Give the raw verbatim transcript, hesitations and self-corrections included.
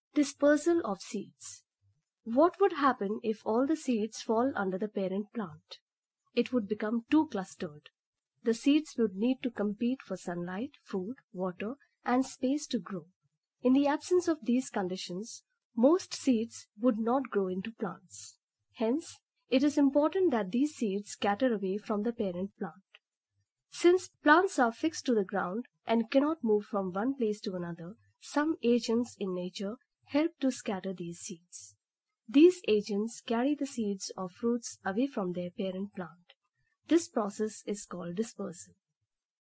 Dispersal of seeds. What would happen if all the seeds fall under the parent plant? It would become too clustered. The seeds would need to compete for sunlight, food, water, and space to grow. In the absence of these conditions, most seeds would not grow into plants. Hence, it is important that these seeds scatter away from the parent plant. Since plants are fixed to the ground and cannot move from one place to another, some agents in nature help to scatter these seeds. These agents carry the seeds of fruits away from their parent plant. This process is called dispersal.